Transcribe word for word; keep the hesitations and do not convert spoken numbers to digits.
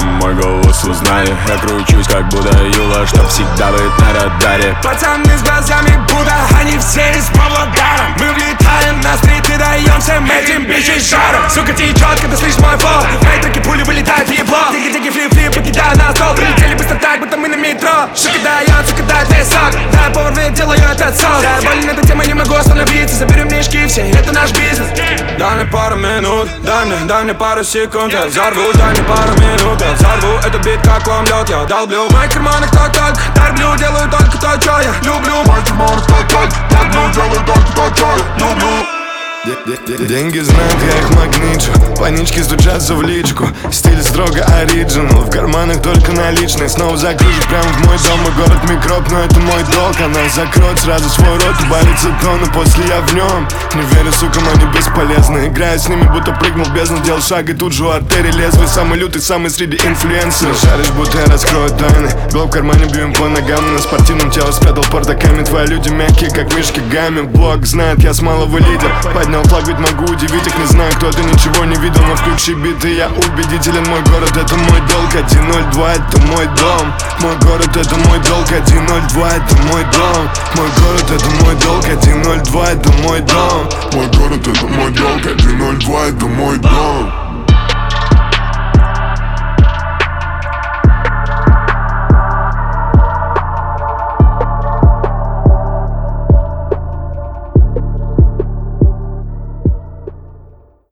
мой голос узнали. Я кручусь, как будто Юла, чтоб всегда быть на радаре. Пацаны с глазами Будда, они все из Павлодара. Мы влетаем на стрит и даем всем этим бичей жару. Сука, течет, когда слышишь мой флоу. Мои треки пули вылетают в ебло. Тики-тики, флип-флип, покидаю на стол. Прилетели быстро так, будто мы на метро. Сука дает, сука дает весь сок. Да, повар ведь делаю этот соус. Я болен этой темой, не могу остановиться. Заберем мешки все, это наш бизнес. Дай мне пару минут, дай мне, дай мне пару секунд. Я взорву, дай мне пару минут. Я взорву этот бит, как омлет. Я долблю в моих карманах так-так. Торблю, делаю только то, что я люблю. В моих карманах так-так. Торблю, делаю только то, что я люблю. Деньги знают, я их магничу. Панички стучатся в личку. Стиль строго оригинал. В карманах только наличные. Снова закружит прямо в мой дом. Мой город микроб, но это мой долг. Она закроет сразу свой рот. Убавится тон, и после я в нем. Не верю, сукам, они бесполезны. Играю с ними, будто прыгнул в бездну. Делал шаг, и тут же у артерии лезвие. Самый лютый, самый среди инфлюенсеров. Шаришь, будто я раскрою тайны. Гол в кармане, бьем по ногам. На спортивном тело спрятал портаками. Твои люди мягкие, как мишки гамми. Блог знает, я с малого лидер. Поднял флаг, ведь могу удивить их. Не знаю, кто-то ничего не видел, но включи биты, я убедителен. Мой город, это мой долг. Один ноль два, это мой дом. Мой город, это мой долг. Один ноль два, это мой дом. Мой город, это мой долг. Один ноль два, это мой дом. Мой город, это мой долг. Один ноль два, это мой дом.